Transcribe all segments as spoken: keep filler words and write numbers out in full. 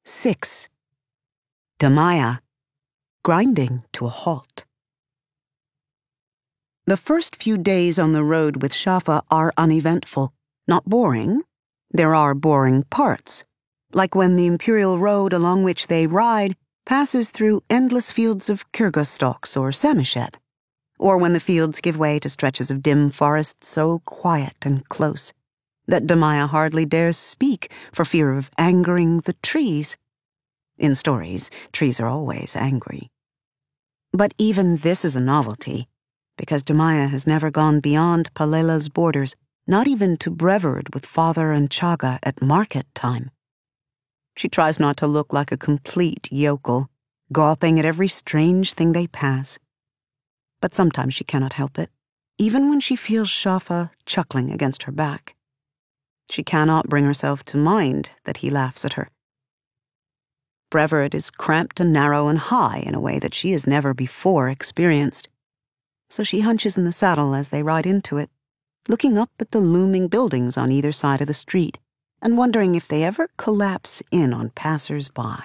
Six. Damaya, grinding to a halt. The first few days on the road with Shafa are uneventful, not boring. There are boring parts, like when the imperial road along which they ride passes through endless fields of Kyrgyz stalks or Samoyed, or when the fields give way to stretches of dim forest so quiet and close that Damaya hardly dares speak for fear of angering the trees. In stories, trees are always angry. But even this is a novelty, because Damaya has never gone beyond Palela's borders, not even to Brevoord with father and Chaga at market time. She tries not to look like a complete yokel, gawping at every strange thing they pass. But sometimes she cannot help it, even when she feels Shafa chuckling against her back. She cannot bring herself to mind that he laughs at her. Brevoord is cramped and narrow and high in a way that she has never before experienced. So she hunches in the saddle as they ride into it, looking up at the looming buildings on either side of the street and wondering if they ever collapse in on passers-by.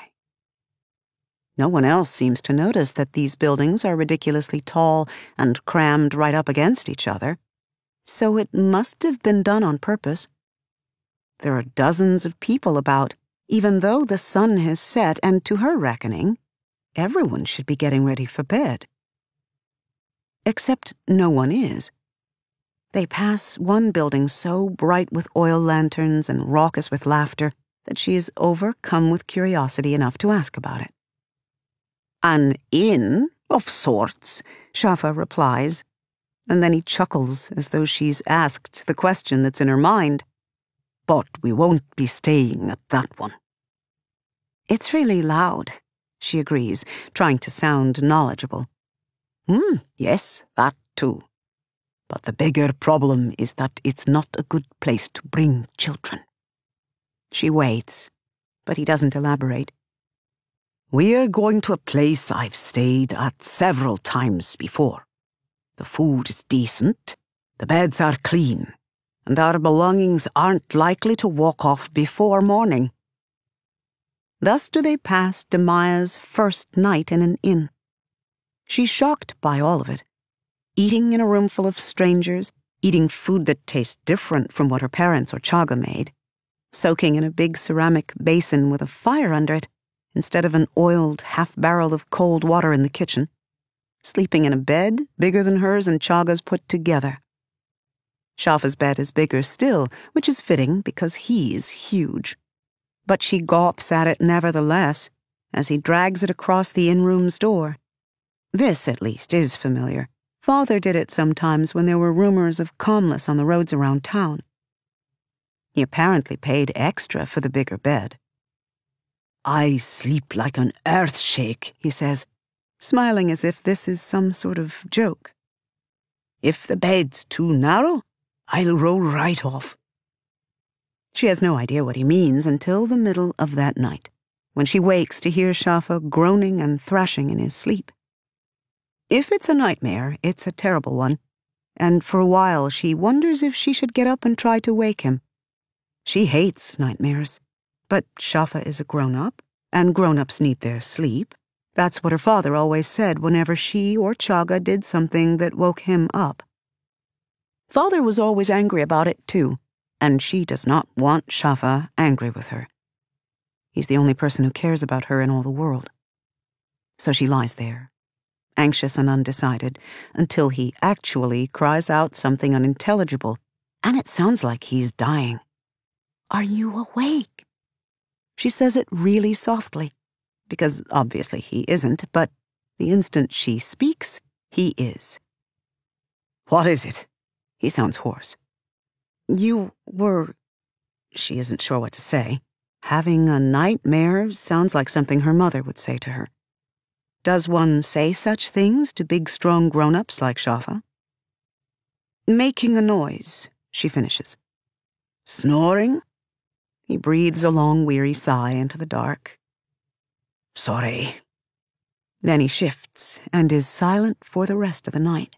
No one else seems to notice that these buildings are ridiculously tall and crammed right up against each other, so it must have been done on purpose. There are dozens of people about, even though the sun has set, and to her reckoning, everyone should be getting ready for bed. Except no one is. They pass one building so bright with oil lanterns and raucous with laughter that she is overcome with curiosity enough to ask about it. "An inn, of sorts," Shafa replies, and then he chuckles as though she's asked the question that's in her mind. "But we won't be staying at that one." "It's really loud," she agrees, trying to sound knowledgeable. Hmm, yes, that too. But the bigger problem is that it's not a good place to bring children. She waits, but he doesn't elaborate. "We're going to a place I've stayed at several times before. The food is decent, the beds are clean, and our belongings aren't likely to walk off before morning." Thus do they pass Damaya's first night in an inn. She's shocked by all of it. Eating in a room full of strangers, eating food that tastes different from what her parents or Chaga made, soaking in a big ceramic basin with a fire under it instead of an oiled half-barrel of cold water in the kitchen, sleeping in a bed bigger than hers and Chaga's put together. Shafa's bed is bigger still, which is fitting because he's huge. But she gawps at it nevertheless as he drags it across the inn-room's door. This, at least, is familiar. Father did it sometimes when there were rumors of calmness on the roads around town. He apparently paid extra for the bigger bed. "I sleep like an earthshake," he says, smiling as if this is some sort of joke. "If the bed's too narrow, I'll roll right off." She has no idea what he means until the middle of that night, when she wakes to hear Shafa groaning and thrashing in his sleep. If it's a nightmare, it's a terrible one, and for a while she wonders if she should get up and try to wake him. She hates nightmares, but Shafa is a grown-up, and grown-ups need their sleep. That's what her father always said whenever she or Chaga did something that woke him up. Father was always angry about it, too, and she does not want Shafa angry with her. He's the only person who cares about her in all the world. So she lies there, anxious and undecided, until he actually cries out something unintelligible, and it sounds like he's dying. "Are you awake?" She says it really softly, because obviously he isn't, but the instant she speaks, he is. "What is it?" He sounds hoarse. "You were..." She isn't sure what to say. Having a nightmare sounds like something her mother would say to her. Does one say such things to big, strong grown-ups like Shafa? "Making a noise," she finishes. "Snoring?" He breathes a long, weary sigh into the dark. "Sorry." Then he shifts and is silent for the rest of the night.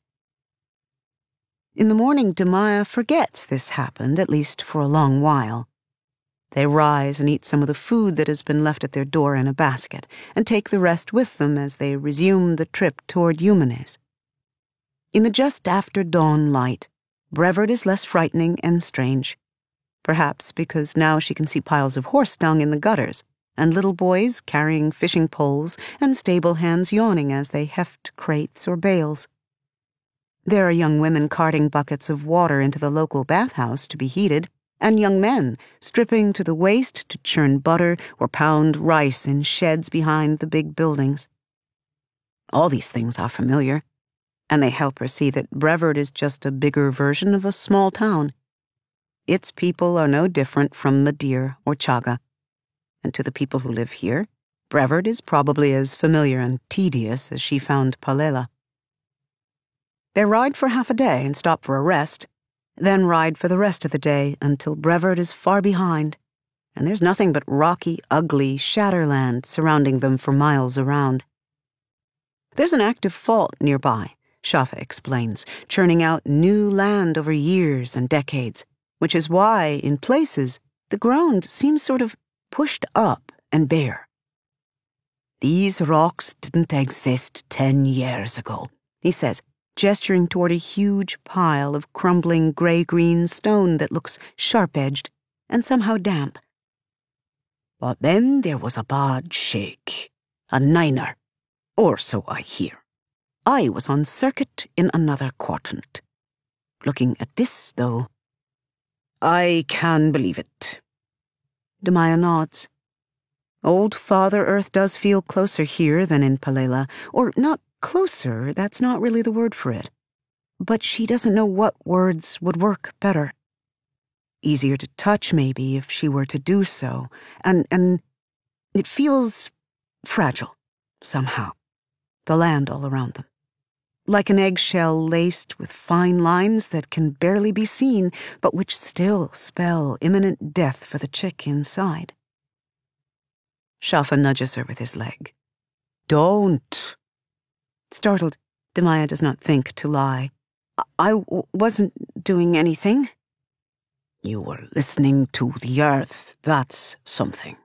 In the morning, Damaya forgets this happened, at least for a long while. They rise and eat some of the food that has been left at their door in a basket, and take the rest with them as they resume the trip toward Eumenes. In the just after dawn light, Brevard is less frightening and strange. Perhaps because now she can see piles of horse dung in the gutters, and little boys carrying fishing poles, and stable hands yawning as they heft crates or bales. There are young women carting buckets of water into the local bathhouse to be heated, and young men stripping to the waist to churn butter or pound rice in sheds behind the big buildings. All these things are familiar, and they help her see that Brevard is just a bigger version of a small town. Its people are no different from Madeir or Chaga, and to the people who live here, Brevard is probably as familiar and tedious as she found Pallela. They ride for half a day and stop for a rest, then ride for the rest of the day until Brevard is far behind, and there's nothing but rocky, ugly shatterland surrounding them for miles around. There's an active fault nearby, Shafa explains, churning out new land over years and decades, which is why, in places, the ground seems sort of pushed up and bare. These rocks didn't exist ten years ago, he says, gesturing toward a huge pile of crumbling grey-green stone that looks sharp-edged and somehow damp. But then there was a bad sheikh, a niner, or so I hear. I was on circuit in another quadrant. Looking at this, though, I can believe it. Demaya nods. Old Father Earth does feel closer here than in Pallela, or not closer, that's not really the word for it. But she doesn't know what words would work better. Easier to touch, maybe, if she were to do so, and, and it feels fragile, somehow, the land all around them. Like an eggshell laced with fine lines that can barely be seen, but which still spell imminent death for the chick inside. Shafa nudges her with his leg. Don't. Startled, Demaya does not think to lie. I, I w- wasn't doing anything. You were listening to the earth, that's something.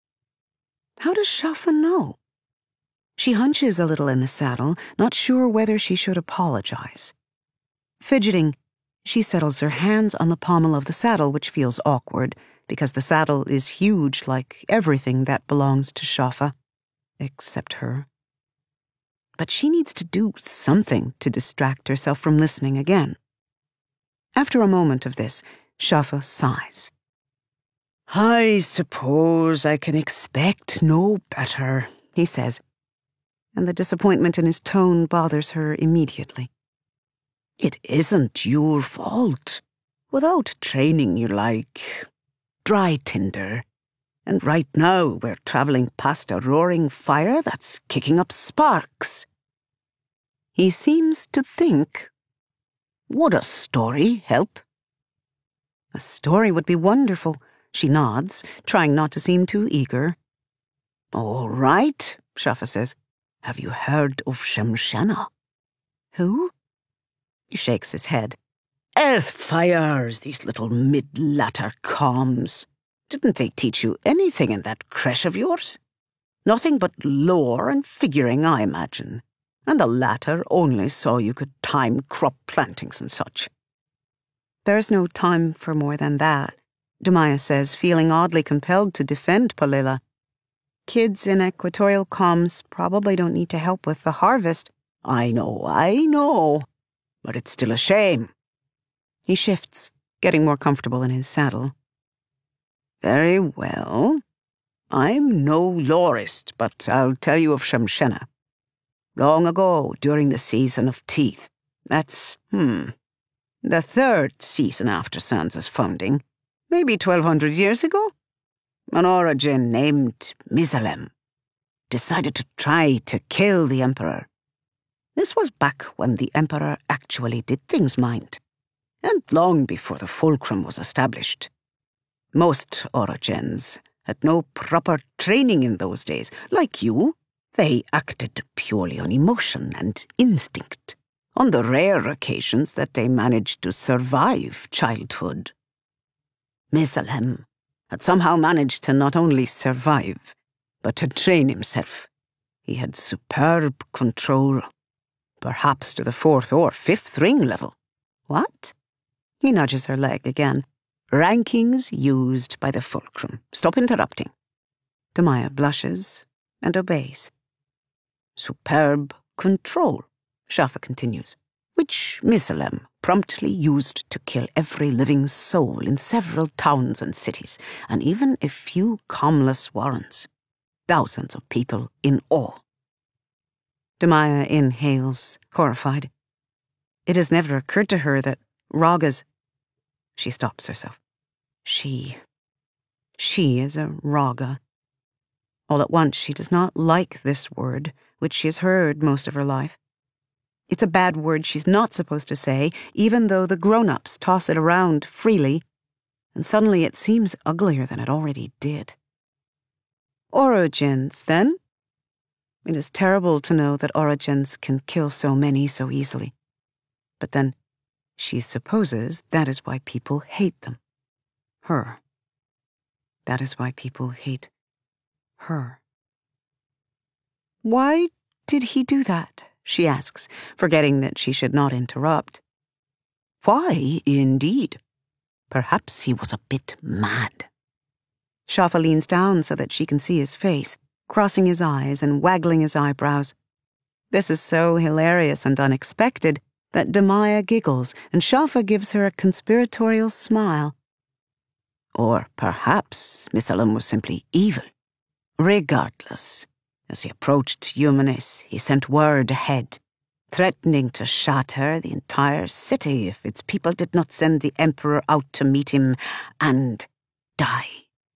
How does Shafa know? She hunches a little in the saddle, not sure whether she should apologize. Fidgeting, she settles her hands on the pommel of the saddle, which feels awkward, because the saddle is huge like everything that belongs to Shafa, except her. But she needs to do something to distract herself from listening again. After a moment of this, Shafa sighs. I suppose I can expect no better, he says, and the disappointment in his tone bothers her immediately. It isn't your fault. Without training, you're like dry tinder. And right now we're traveling past a roaring fire that's kicking up sparks. He seems to think, would a story help? A story would be wonderful, she nods, trying not to seem too eager. All right, Shafa says. Have you heard of Shemshana? Who? He shakes his head. Earth fires, these little mid-latter calms. Didn't they teach you anything in that creche of yours? Nothing but lore and figuring, I imagine. And the latter only so you could time crop plantings and such. There's no time for more than that, Demaya says, feeling oddly compelled to defend Pallela. Kids in equatorial comms probably don't need to help with the harvest. I know, I know. But it's still a shame. He shifts, getting more comfortable in his saddle. Very well. I'm no lorist, but I'll tell you of Shemshena. Long ago, during the season of teeth, that's, hmm, the third season after Sansa's founding, maybe twelve hundred years ago, an Orogen named Mizalem decided to try to kill the Emperor. This was back when the Emperor actually did things, mind, and long before the Fulcrum was established. Most Orogens had no proper training in those days. Like you, they acted purely on emotion and instinct, on the rare occasions that they managed to survive childhood. Mizalem had somehow managed to not only survive, but to train himself. He had superb control, perhaps to the fourth or fifth ring level. What? He nudges her leg again. Rankings used by the fulcrum. Stop interrupting. Demaya blushes and obeys. Superb control, Shafa continues, which Misalem promptly used to kill every living soul in several towns and cities, and even a few commonless warrens. Thousands of people in awe. Demaya inhales, horrified. It has never occurred to her that Ragas... She stops herself. She... She is a Raga. All at once she does not like this word, which she has heard most of her life. It's a bad word she's not supposed to say, even though the grown-ups toss it around freely, and suddenly it seems uglier than it already did. Orogens, then? It is terrible to know that Orogens can kill so many so easily. But then, she supposes that is why people hate them. Her. That is why people hate her. Why did he do that? She asks, forgetting that she should not interrupt. Why, indeed? Perhaps he was a bit mad. Shafa leans down so that she can see his face, crossing his eyes and waggling his eyebrows. This is so hilarious and unexpected that Demaya giggles and Shafa gives her a conspiratorial smile. Or perhaps Misalem was simply evil. Regardless, as he approached Eumenes, he sent word ahead, threatening to shatter the entire city if its people did not send the Emperor out to meet him and die.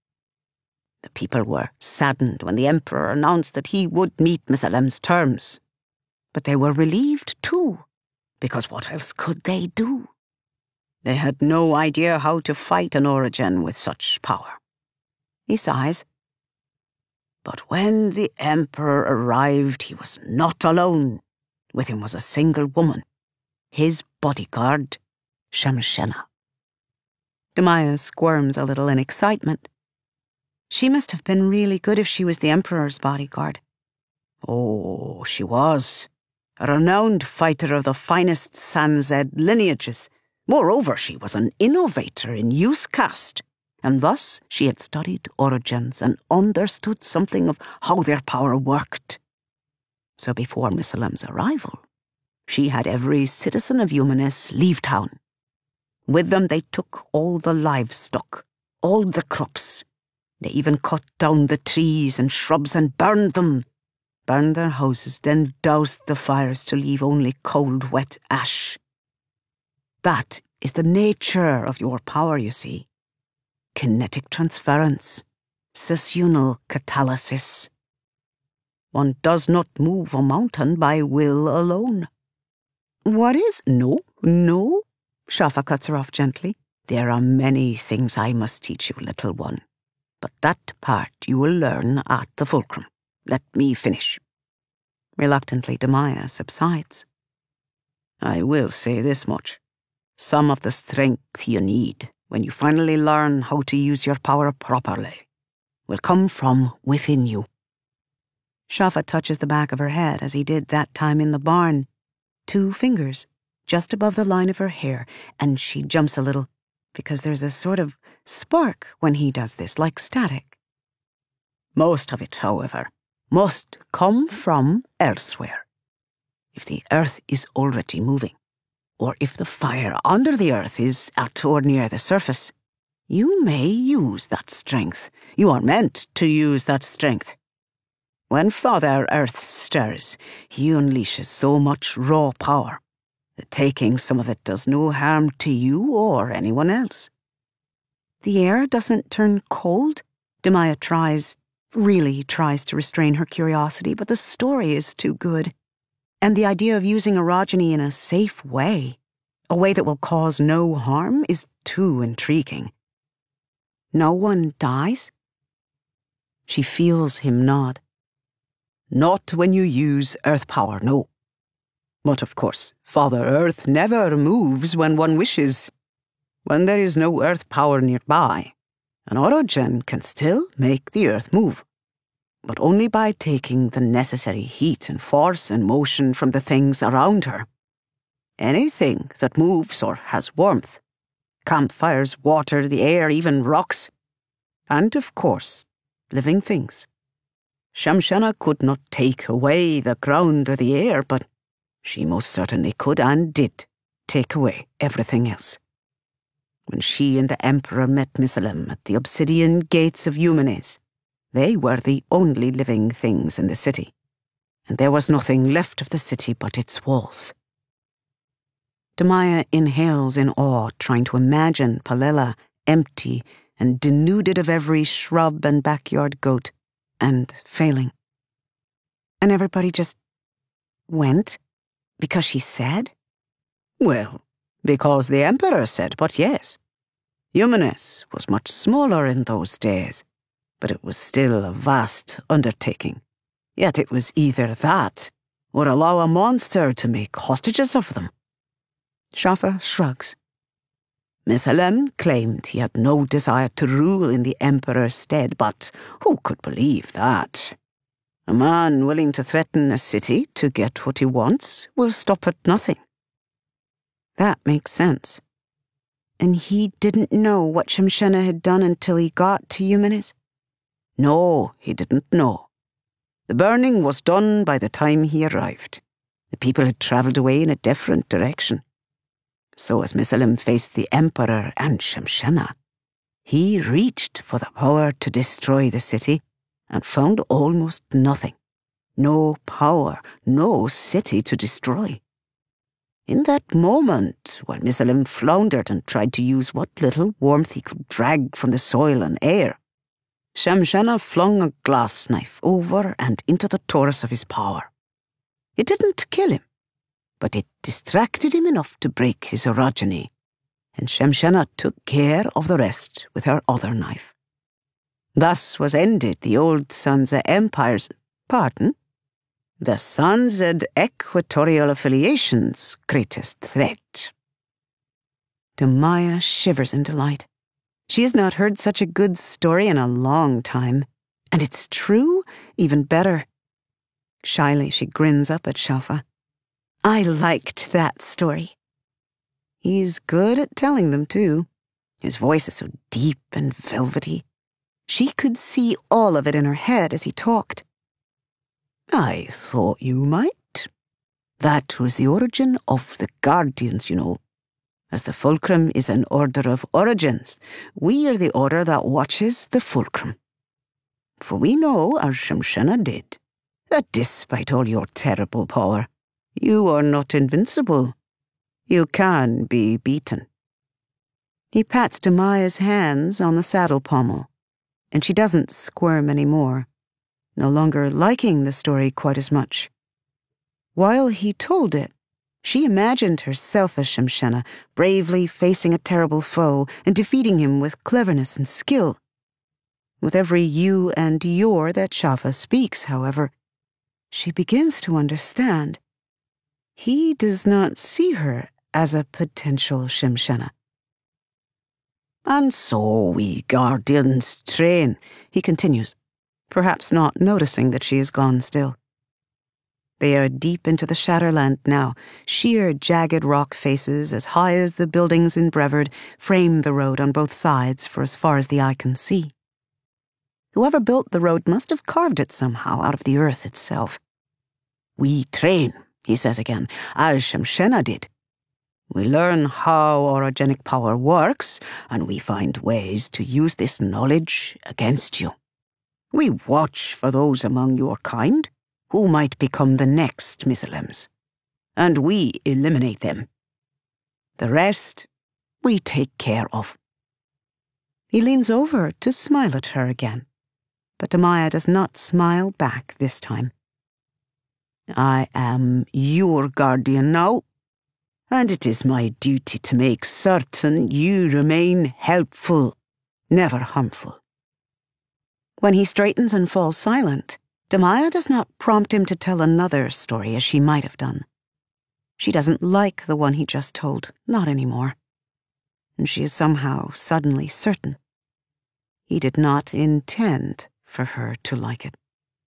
The people were saddened when the Emperor announced that he would meet Misalem's terms. But they were relieved too, because what else could they do? They had no idea how to fight an Orogen with such power. He sighs. But when the Emperor arrived, he was not alone. With him was a single woman, his bodyguard, Shamshena. Demaya squirms a little in excitement. She must have been really good if she was the Emperor's bodyguard. Oh, she was. A renowned fighter of the finest Sanzed lineages. Moreover, she was an innovator in use cast, and thus she had studied Orogens and understood something of how their power worked. So before Misalem's arrival, she had every citizen of Eumenes leave town. With them they took all the livestock, all the crops. They even cut down the trees and shrubs and burned them. Burned their houses, then doused the fires to leave only cold, wet ash. That is the nature of your power, you see. Kinetic transference, sessional catalysis. One does not move a mountain by will alone. What is? No, no, Shafa cuts her off gently. There are many things I must teach you, little one. But that part you will learn at the fulcrum. Let me finish. Reluctantly, Demaya subsides. I will say this much. Some of the strength you need when you finally learn how to use your power properly will come from within you. Shafa touches the back of her head as he did that time in the barn. Two fingers, just above the line of her hair, and she jumps a little, because there's a sort of spark when he does this, like static. Most of it, however, must come from elsewhere. If the earth is already moving, or if the fire under the earth is at or near the surface, you may use that strength. You are meant to use that strength. When Father Earth stirs, he unleashes so much raw power that taking some of it does no harm to you or anyone else. The air doesn't turn cold? Demaya tries, really tries to restrain her curiosity, but the story is too good. And the idea of using orogeny in a safe way, a way that will cause no harm, is too intriguing. No one dies? She feels him nod. Not when you use earth power, no. But of course, Father Earth never moves when one wishes. When there is no earth power nearby, An Orogen can still make the earth move, but only by taking the necessary heat and force and motion from the things around her. Anything that moves or has warmth, campfires, water, the air, even rocks, and of course, living things. Shamshana could not take away the ground or the air, but she most certainly could and did take away everything else. When she and the Emperor met Misilim at the obsidian gates of Eumenes, they were the only living things in the city, and there was nothing left of the city but its walls. Demaya inhales in awe, trying to imagine Palela empty and denuded of every shrub and backyard goat, and failing. And everybody just went because she said? Well, because the Emperor said, but yes. Eumenes was much smaller in those days, but it was still a vast undertaking. Yet it was either that, or allow a monster to make hostages of them. Shafa shrugs. Misilim claimed he had no desire to rule in the Emperor's stead, but who could believe that? A man willing to threaten a city to get what he wants will stop at nothing. That makes sense. And he didn't know what Shamshana had done until he got to Eumenes? No, he didn't know. The burning was done by the time he arrived. The people had travelled away in a different direction. So as Misilim faced the Emperor and Shamshana, he reached for the power to destroy the city and found almost nothing. No power, no city to destroy. In that moment, while Misilim floundered and tried to use what little warmth he could drag from the soil and air, Shamshana flung a glass knife over and into the torus of his power. It didn't kill him, but it distracted him enough to break his orogeny, and Shamshana took care of the rest with her other knife. Thus was ended the old Sansa Empire's, pardon, the Sansa Equatorial Affiliation's greatest threat. Demaya shivers in delight. She has not heard such a good story in a long time, and it's true, even better. Shyly she grins up at Shafa. I liked that story. He's good at telling them, too. His voice is so deep and velvety. She could see all of it in her head as he talked. I thought you might. That was the origin of the Guardians, you know. As the Fulcrum is an order of origins, we are the order that watches the Fulcrum. For we know, as Shamshana did, that despite all your terrible power, you are not invincible. You can be beaten. He pats Demaya's hands on the saddle pommel, and she doesn't squirm anymore, no longer liking the story quite as much. While he told it, she imagined herself as Shamshana, bravely facing a terrible foe and defeating him with cleverness and skill. With every you and your that Shafa speaks, however, she begins to understand. He does not see her as a potential Shamshana. And so we Guardians train, he continues, perhaps not noticing that she is gone still. They are deep into the Shatterland now. Sheer, jagged rock faces as high as the buildings in Brevard frame the road on both sides for as far as the eye can see. Whoever built the road must have carved it somehow out of the earth itself. We train, he says again, as Shamshana did. We learn how orogenic power works, and we find ways to use this knowledge against you. We watch for those among your kind who might become the next Misilims, and we eliminate them. The rest we take care of. He leans over to smile at her again, but Demaya does not smile back this time. I am your guardian now, and it is my duty to make certain you remain helpful, never harmful. When he straightens and falls silent, Demaya does not prompt him to tell another story as she might have done. She doesn't like the one he just told, not anymore. And she is somehow suddenly certain. He did not intend for her to like it.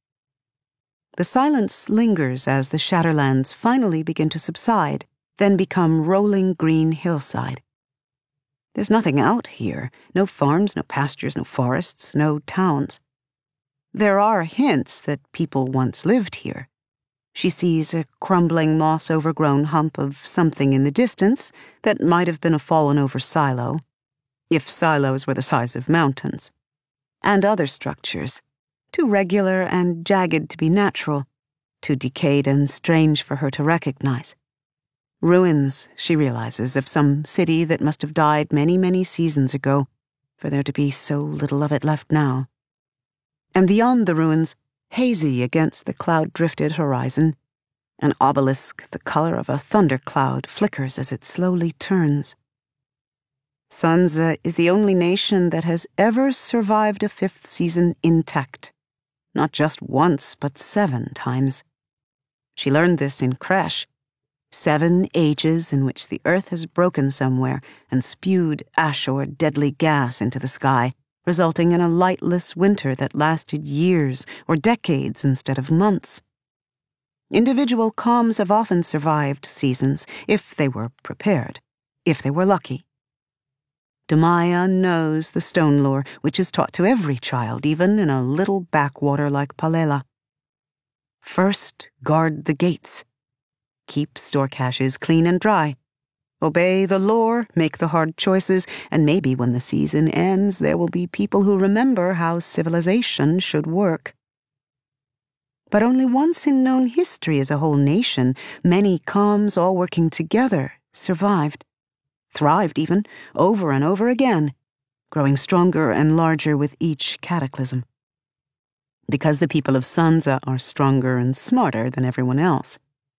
The silence lingers as the Shatterlands finally begin to subside, then become rolling green hillside. There's nothing out here, no farms, no pastures, no forests, no towns. There are hints that people once lived here. She sees a crumbling, moss-overgrown hump of something in the distance that might have been a fallen-over silo, if silos were the size of mountains, and other structures, too regular and jagged to be natural, too decayed and strange for her to recognize. Ruins, she realizes, of some city that must have died many, many seasons ago, for there to be so little of it left now. And beyond the ruins, hazy against the cloud-drifted horizon, an obelisk the color of a thundercloud flickers as it slowly turns. Sansa is the only nation that has ever survived a fifth season intact. Not just once, but seven times. She learned this in Crash. Seven ages in which the earth has broken somewhere and spewed ash or deadly gas into the sky, resulting in a lightless winter that lasted years or decades instead of months. Individual calms have often survived seasons if they were prepared, if they were lucky. Damaya knows the stone lore, which is taught to every child, even in a little backwater like Palela. First, guard the gates. Keep store caches clean and dry. Obey the lore, make the hard choices, and maybe when the season ends, there will be people who remember how civilization should work. But only once in known history as a whole nation, many calms all working together, survived. Thrived even, over and over again, growing stronger and larger with each cataclysm. Because the people of Sansa are stronger and smarter than everyone else.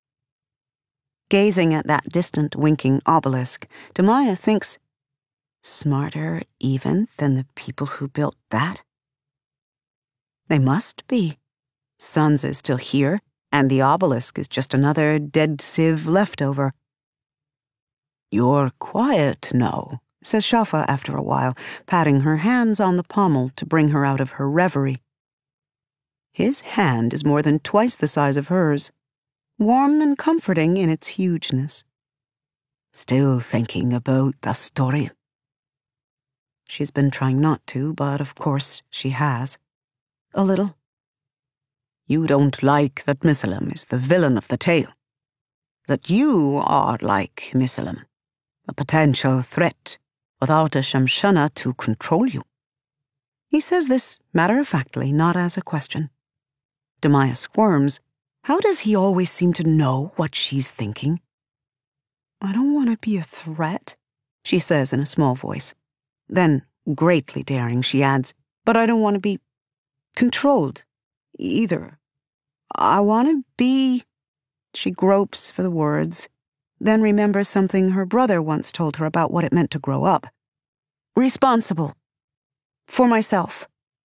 Gazing at that distant winking obelisk, Damaya thinks, smarter even than the people who built that? They must be. Sansa is still here, and the obelisk is just another dead civ leftover. You're quiet now, says Shafa after a while, patting her hands on the pommel to bring her out of her reverie. His hand is more than twice the size of hers, warm and comforting in its hugeness. Still thinking about the story? She's been trying not to, but of course she has. A little. You don't like that Missalem is the villain of the tale. That you are like Missalem. A potential threat, without a Shamshana to control you. He says this matter-of-factly, not as a question. Damaya squirms. How does he always seem to know what she's thinking? I don't want to be a threat, she says in a small voice. Then, greatly daring, she adds, but I don't want to be controlled, either. I want to be... She gropes for the words, then remembers something her brother once told her about what it meant to grow up. Responsible. For myself.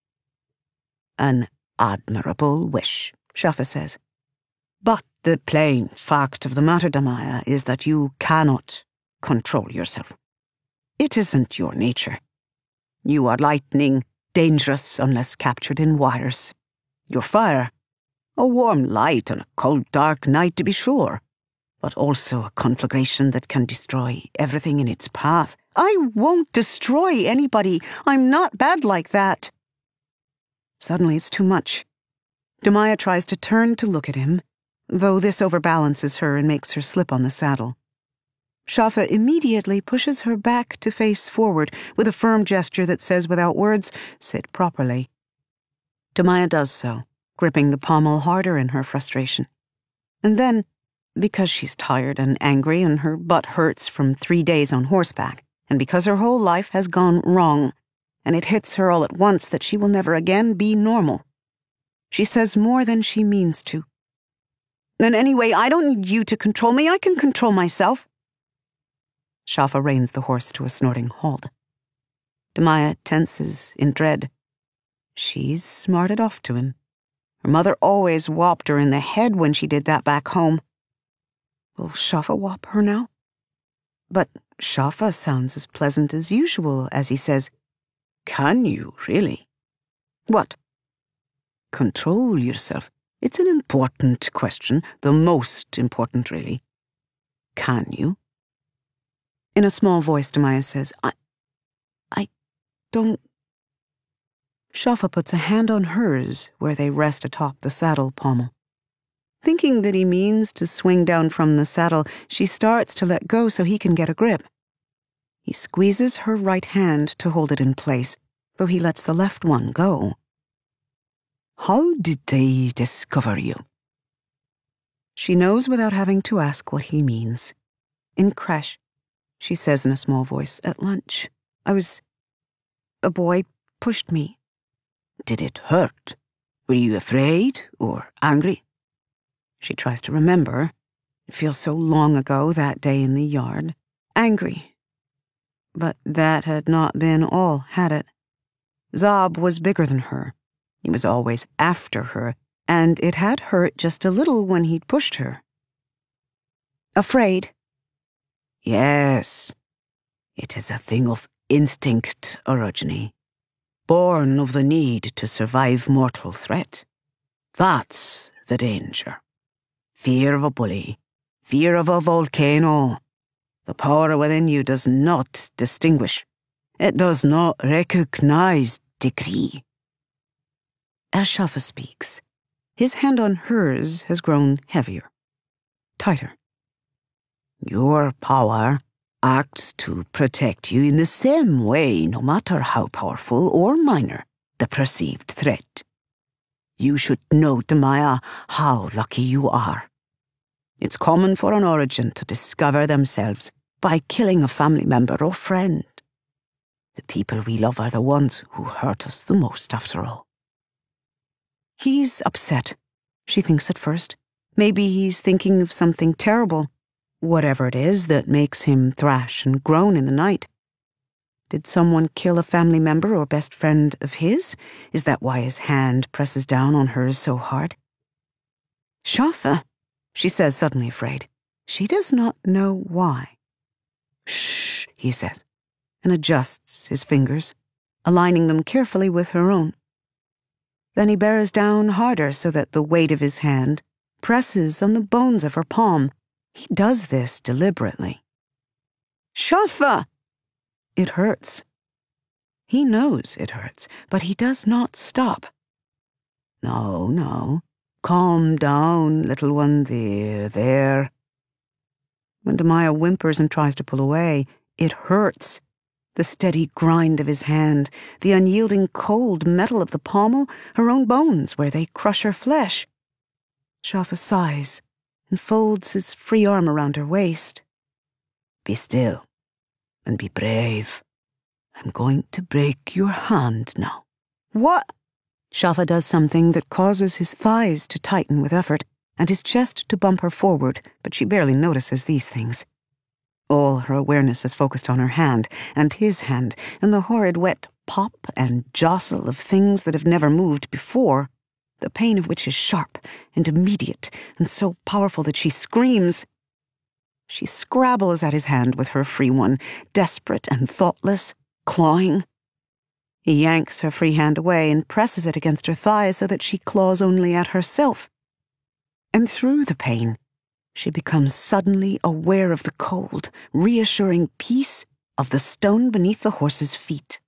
An admirable wish, Shafa says. But the plain fact of the matter, Damaya, is that you cannot control yourself. It isn't your nature. You are lightning, dangerous unless captured in wires. You're fire. A warm light on a cold, dark night, to be sure, but also a conflagration that can destroy everything in its path. I won't destroy anybody. I'm not bad like that. Suddenly it's too much. Damaya tries to turn to look at him, though this overbalances her and makes her slip on the saddle. Shafa immediately pushes her back to face forward with a firm gesture that says without words, sit properly. Damaya does so, gripping the pommel harder in her frustration. And then, because she's tired and angry and her butt hurts from three days on horseback, and because her whole life has gone wrong, and it hits her all at once that she will never again be normal, she says more than she means to. Then anyway, I don't need you to control me. I can control myself. Shafa reins the horse to a snorting halt. Damaya tenses in dread. She's smarted off to him. Her mother always whopped her in the head when she did that back home. Will Shafa whop her now? But Shafa sounds as pleasant as usual as he says, Can you, really? What? Control yourself. It's an important question, the most important, really. Can you? In a small voice, Demaya says, I... I don't... Shafa puts a hand on hers where they rest atop the saddle pommel. Thinking that he means to swing down from the saddle, she starts to let go so he can get a grip. He squeezes her right hand to hold it in place, though he lets the left one go. How did they discover you? She knows without having to ask what he means. In creche, she says in a small voice, at lunch, I was... a boy pushed me. Did it hurt? Were you afraid or angry? She tries to remember. It feels so long ago, that day in the yard. Angry. But that had not been all, had it? Zob was bigger than her. He was always after her, and it had hurt just a little when he'd pushed her. Afraid? Yes. It is a thing of instinct, orogeny, born of the need to survive mortal threat. That's the danger. Fear of a bully, fear of a volcano. The power within you does not distinguish. It does not recognize degree. As Shafa speaks, his hand on hers has grown heavier, tighter. Your power acts to protect you in the same way, no matter how powerful or minor the perceived threat. You should know, Demaya, how lucky you are. It's common for an origin to discover themselves by killing a family member or friend. The people we love are the ones who hurt us the most, after all. He's upset, she thinks at first. Maybe he's thinking of something terrible, whatever it is that makes him thrash and groan in the night. Did someone kill a family member or best friend of his? Is that why his hand presses down on hers so hard? Shafa, she says, suddenly afraid. She does not know why. Shh, he says, and adjusts his fingers, aligning them carefully with her own. Then he bears down harder so that the weight of his hand presses on the bones of her palm. He does this deliberately. Shafa! It hurts. He knows it hurts, but he does not stop. No, no. Calm down, little one. There, there. When Demaya whimpers and tries to pull away, it hurts. The steady grind of his hand, the unyielding cold metal of the pommel, her own bones where they crush her flesh. Shafa sighs and folds his free arm around her waist. Be still and be brave. I'm going to break your hand now. What? Shafa does something that causes his thighs to tighten with effort and his chest to bump her forward, but she barely notices these things. All her awareness is focused on her hand, and his hand, and the horrid wet pop and jostle of things that have never moved before, the pain of which is sharp and immediate and so powerful that she screams. She scrabbles at his hand with her free one, desperate and thoughtless, clawing. He yanks her free hand away and presses it against her thigh so that she claws only at herself. And through the pain, she becomes suddenly aware of the cold, reassuring peace of the stone beneath the horse's feet.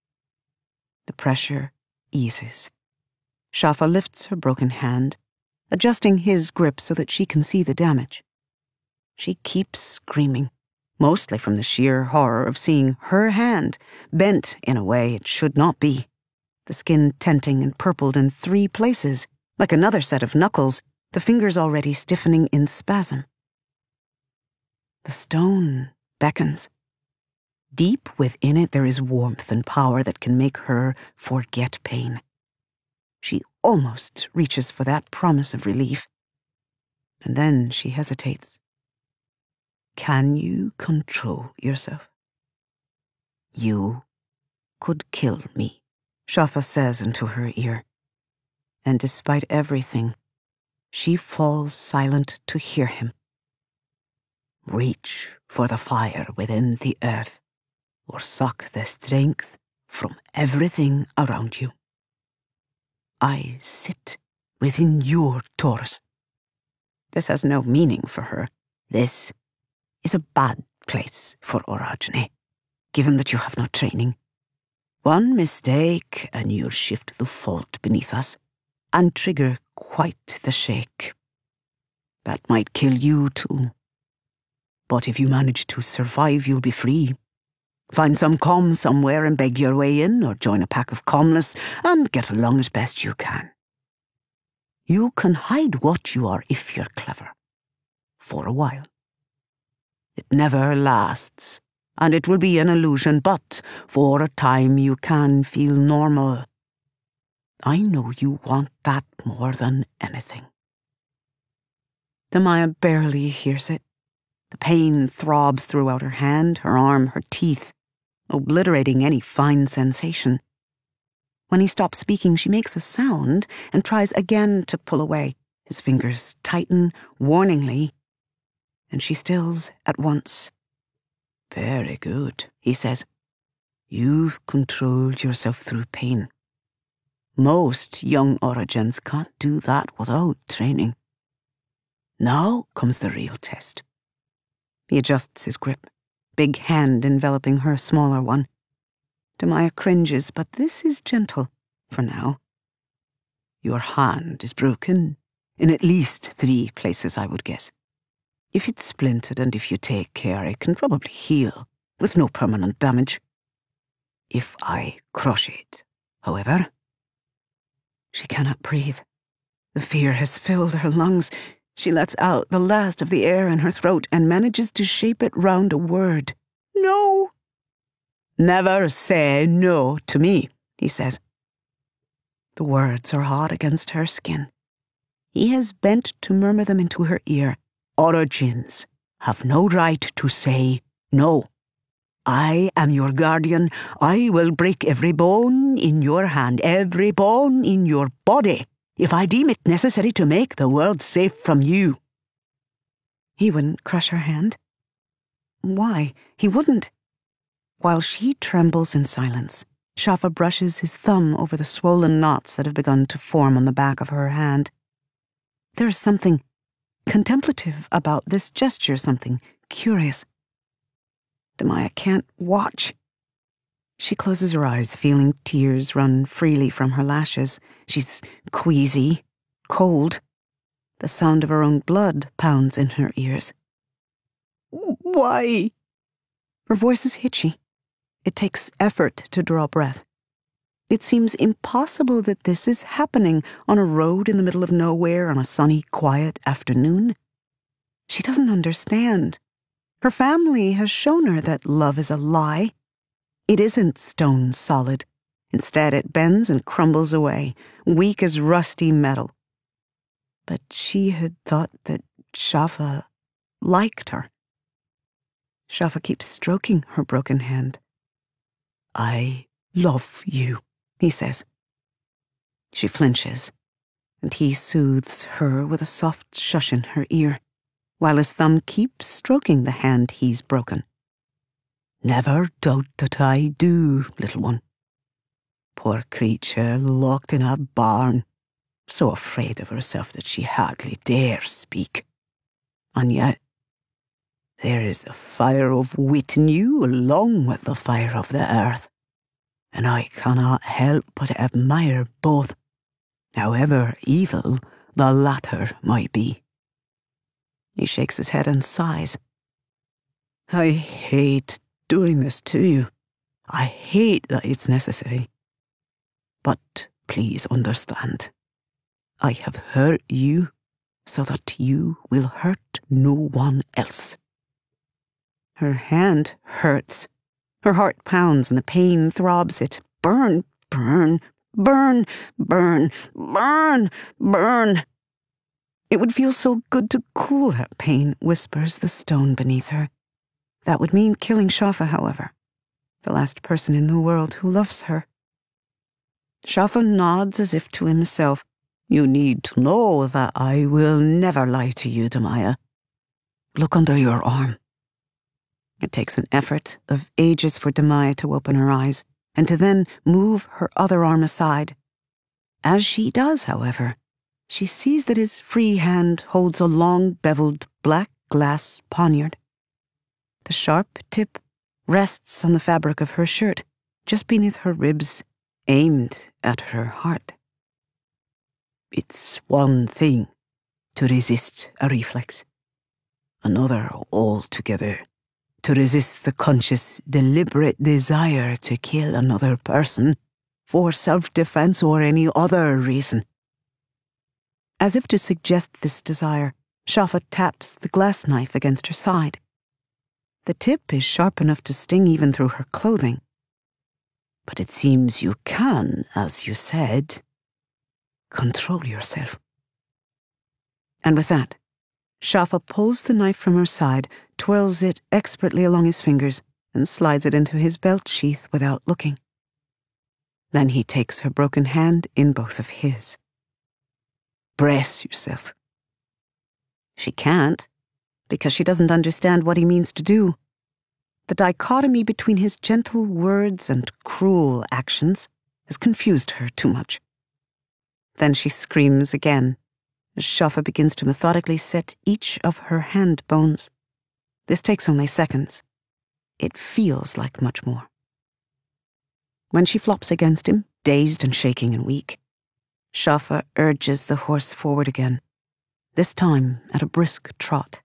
The pressure eases. Shafa lifts her broken hand, adjusting his grip so that she can see the damage. She keeps screaming, mostly from the sheer horror of seeing her hand bent in a way it should not be, the skin tenting and purpled in three places, like another set of knuckles, the fingers already stiffening in spasm. The stone beckons. Deep within it there is warmth and power that can make her forget pain. She almost reaches for that promise of relief. And then she hesitates. Can you control yourself? You could kill me, Shafa says into her ear. And despite everything, she falls silent to hear him. Reach for the fire within the earth, or suck the strength from everything around you. I sit within your torus. This has no meaning for her. This is a bad place for Orogeny, given that you have no training. One mistake and you'll shift the fault beneath us and trigger quite the shake. That might kill you too. But if you manage to survive, you'll be free. Find some calm somewhere and beg your way in, or join a pack of calmless and get along as best you can. You can hide what you are if you're clever. For a while. It never lasts, and it will be an illusion, but for a time you can feel normal. I know you want that more than anything. Damaya barely hears it. The pain throbs throughout her hand, her arm, her teeth, obliterating any fine sensation. When he stops speaking, she makes a sound and tries again to pull away. His fingers tighten warningly, and she stills at once. Very good, he says. You've controlled yourself through pain. Most young Orogens can't do that without training. Now comes the real test. He adjusts his grip, big hand enveloping her smaller one. Damaya cringes, but this is gentle, for now. Your hand is broken, in at least three places, I would guess. If it's splintered and if you take care, it can probably heal, with no permanent damage. If I crush it, however... She cannot breathe. The fear has filled her lungs. She lets out the last of the air in her throat and manages to shape it round a word. No! Never say no to me, he says. The words are hot against her skin. He has bent to murmur them into her ear. Orogens have no right to say no. I am your guardian. I will break every bone in your hand, every bone in your body, if I deem it necessary to make the world safe from you. He wouldn't crush her hand. Why? He wouldn't. While she trembles in silence, Shafa brushes his thumb over the swollen knots that have begun to form on the back of her hand. There is something contemplative about this gesture, something curious. Damaya can't watch. She closes her eyes, feeling tears run freely from her lashes. She's queasy, cold. The sound of her own blood pounds in her ears. Why? Her voice is hitchy. It takes effort to draw breath. It seems impossible that this is happening on a road in the middle of nowhere on a sunny, quiet afternoon. She doesn't understand. Her family has shown her that love is a lie. It isn't stone solid. Instead, it bends and crumbles away, weak as rusty metal. But she had thought that Shafa liked her. Shafa keeps stroking her broken hand. I love you, he says. She flinches, and he soothes her with a soft shush in her ear, while his thumb keeps stroking the hand he's broken. Never doubt that I do, little one. Poor creature, locked in a barn, so afraid of herself that she hardly dare speak. And yet, there is the fire of wit in you along with the fire of the earth, and I cannot help but admire both, however evil the latter might be. He shakes his head and sighs. I hate doing this to you. I hate that it's necessary. But please understand, I have hurt you so that you will hurt no one else. Her hand hurts. Her heart pounds and the pain throbs it. Burn, burn, burn, burn, burn, burn. It would feel so good to cool that pain, whispers the stone beneath her. That would mean killing Shafa, however, the last person in the world who loves her. Shafa nods as if to himself. You need to know that I will never lie to you, Damaya. Look under your arm. It takes an effort of ages for Damaya to open her eyes, and to then move her other arm aside. As she does, however, she sees that his free hand holds a long, beveled, black glass poniard. The sharp tip rests on the fabric of her shirt, just beneath her ribs, aimed at her heart. It's one thing to resist a reflex, another altogether to resist the conscious, deliberate desire to kill another person for self-defense or any other reason. As if to suggest this desire, Shafa taps the glass knife against her side. The tip is sharp enough to sting even through her clothing. But it seems you can, as you said, control yourself. And with that, Shafa pulls the knife from her side, twirls it expertly along his fingers, and slides it into his belt sheath without looking. Then he takes her broken hand in both of his. Brace yourself. She can't, because she doesn't understand what he means to do. The dichotomy between his gentle words and cruel actions has confused her too much. Then she screams again, as Shafa begins to methodically set each of her hand bones. This takes only seconds. It feels like much more. When she flops against him, dazed and shaking and weak, Shafa urges the horse forward again, this time at a brisk trot.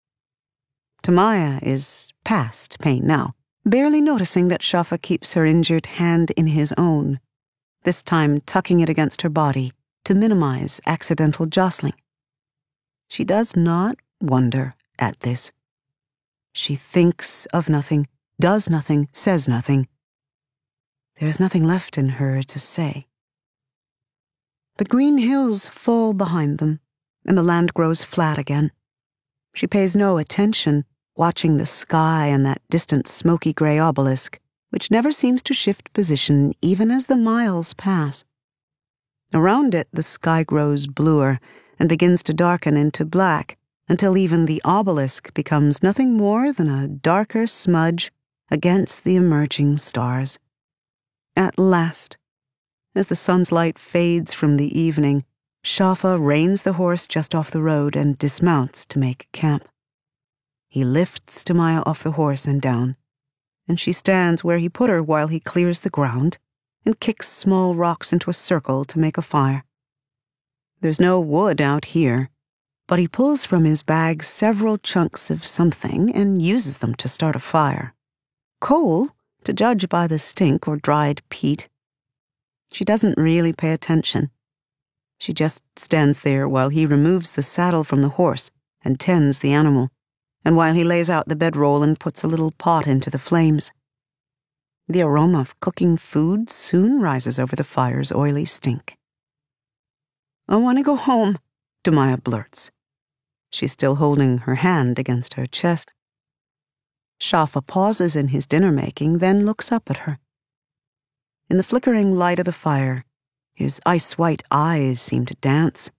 Tamaya is past pain now, barely noticing that Shafa keeps her injured hand in his own, this time tucking it against her body to minimize accidental jostling. She does not wonder at this. She thinks of nothing, does nothing, says nothing. There is nothing left in her to say. The green hills fall behind them, and the land grows flat again. She pays no attention, watching the sky and that distant smoky gray obelisk, which never seems to shift position even as the miles pass. Around it, the sky grows bluer and begins to darken into black until even the obelisk becomes nothing more than a darker smudge against the emerging stars. At last, as the sun's light fades from the evening, Shafa reins the horse just off the road and dismounts to make camp. He lifts Tamaya off the horse and down, and she stands where he put her while he clears the ground and kicks small rocks into a circle to make a fire. There's no wood out here, but he pulls from his bag several chunks of something and uses them to start a fire. Coal, to judge by the stink, or dried peat. She doesn't really pay attention. She just stands there while he removes the saddle from the horse and tends the animal, and while he lays out the bedroll and puts a little pot into the flames. The aroma of cooking food soon rises over the fire's oily stink. "I want to go home," Tamaya blurts. She's still holding her hand against her chest. Shafa pauses in his dinner-making, then looks up at her. In the flickering light of the fire, his ice-white eyes seem to dance.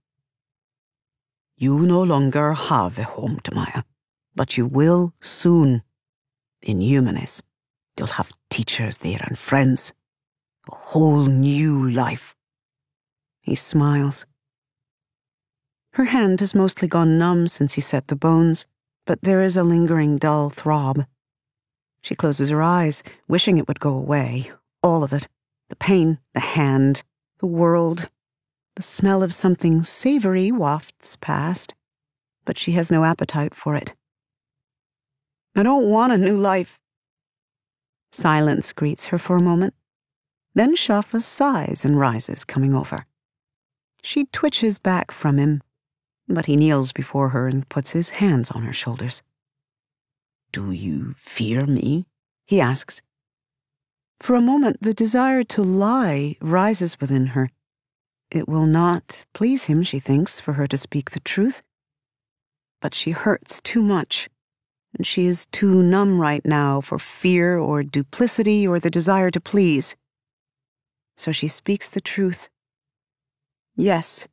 "You no longer have a home, Tamaya, but you will soon. In Eumenes, you'll have teachers there and friends. A whole new life." He smiles. Her hand has mostly gone numb since he set the bones, but there is a lingering dull throb. She closes her eyes, wishing it would go away, all of it. The pain, the hand, the world. The smell of something savory wafts past, but she has no appetite for it. "I don't want a new life." Silence greets her for a moment. Then Shafa sighs and rises, coming over. She twitches back from him, but he kneels before her and puts his hands on her shoulders. "Do you fear me?" he asks. For a moment, the desire to lie rises within her. It will not please him, she thinks, for her to speak the truth. But she hurts too much, and she is too numb right now for fear or duplicity or the desire to please. So she speaks the truth. "Yes."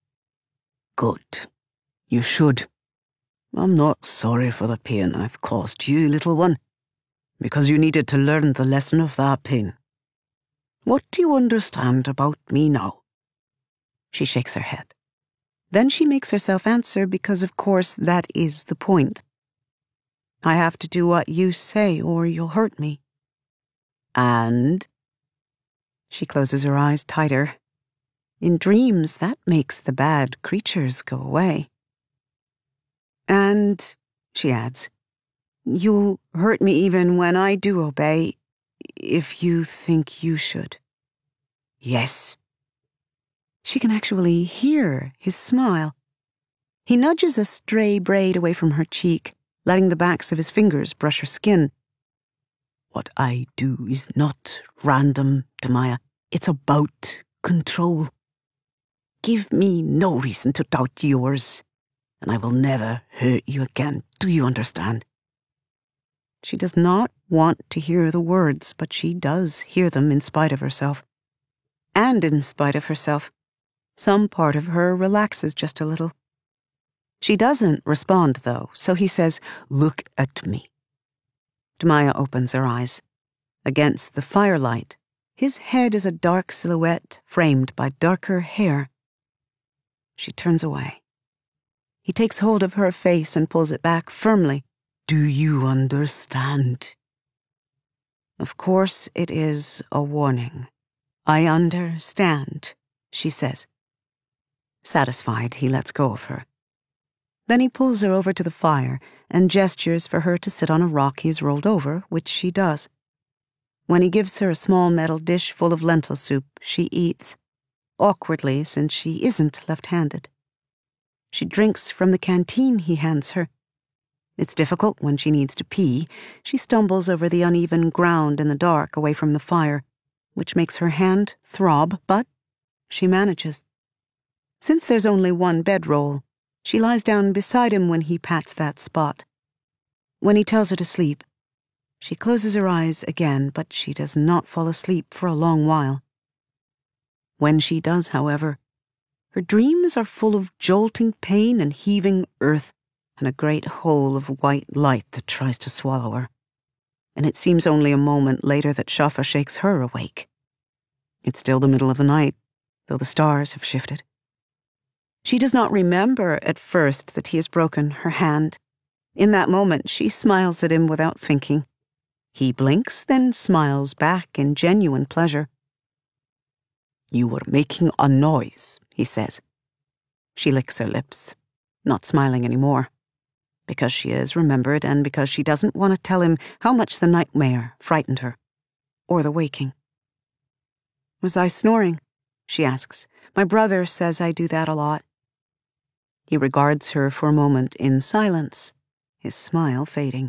"Good. You should. I'm not sorry for the pain I've caused you, little one, because you needed to learn the lesson of that pain. What do you understand about me now? She shakes her head. Then she makes herself answer because, of course, that is the point. I have to do what you say or you'll hurt me. And? She closes her eyes tighter. In dreams, that makes the bad creatures go away. And, she adds, you'll hurt me even when I do obey, if you think you should. Yes. She can actually hear his smile. He nudges a stray braid away from her cheek, letting the backs of his fingers brush her skin. What I do is not random, Demaya. It's about control. Give me no reason to doubt yours, and I will never hurt you again. Do you understand? She does not want to hear the words, but she does hear them in spite of herself. And in spite of herself, some part of her relaxes just a little. She doesn't respond, though, so he says, Look at me. Demaya opens her eyes. Against the firelight, his head is a dark silhouette framed by darker hair. She turns away. He takes hold of her face and pulls it back firmly. Do you understand? Of course it is a warning. I understand, she says. Satisfied, he lets go of her. Then he pulls her over to the fire and gestures for her to sit on a rock he has rolled over, which she does. When he gives her a small metal dish full of lentil soup, she eats, awkwardly since she isn't left-handed. She drinks from the canteen he hands her. It's difficult when she needs to pee. She stumbles over the uneven ground in the dark away from the fire, which makes her hand throb, but she manages. Since there's only one bedroll, she lies down beside him when he pats that spot. When he tells her to sleep, she closes her eyes again, but she does not fall asleep for a long while. When she does, however, her dreams are full of jolting pain and heaving earth and a great hole of white light that tries to swallow her. And it seems only a moment later that Shafa shakes her awake. It's still the middle of the night, though the stars have shifted. She does not remember at first that he has broken her hand. In that moment, she smiles at him without thinking. He blinks, then smiles back in genuine pleasure. You were making a noise, he says. She licks her lips, not smiling anymore, because she has remembered and because she doesn't want to tell him how much the nightmare frightened her, or the waking. Was I snoring? She asks. My brother says I do that a lot. He regards her for a moment in silence, his smile fading.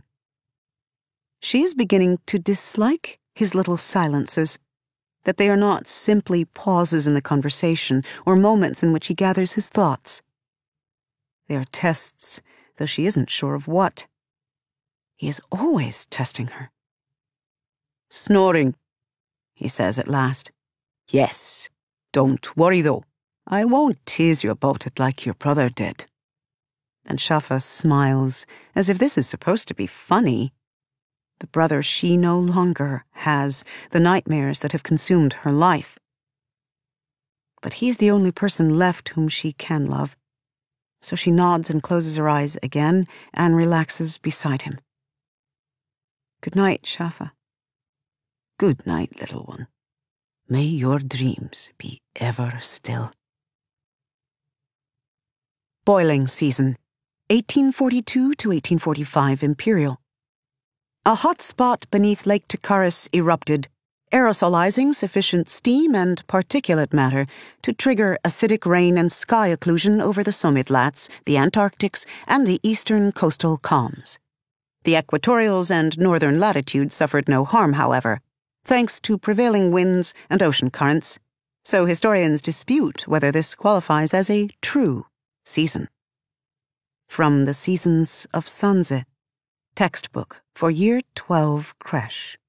She is beginning to dislike his little silences, that they are not simply pauses in the conversation or moments in which he gathers his thoughts. They are tests, though she isn't sure of what. He is always testing her. Snoring, he says at last. Yes, don't worry though. I won't tease you about it like your brother did. And Shafa smiles, as if this is supposed to be funny. The brother she no longer has, the nightmares that have consumed her life. But he is the only person left whom she can love. So she nods and closes her eyes again and relaxes beside him. Good night, Shafa. Good night, little one. May your dreams be ever still. Boiling season, eighteen forty-two to eighteen forty-five Imperial. A hot spot beneath Lake Takaris erupted, aerosolizing sufficient steam and particulate matter to trigger acidic rain and sky occlusion over the Sommitlats, the Antarctics, and the eastern coastal calms. The equatorials and northern latitudes suffered no harm, however, thanks to prevailing winds and ocean currents, so historians dispute whether this qualifies as a true season. From the Seasons of Sanze, textbook for Year twelve Creche.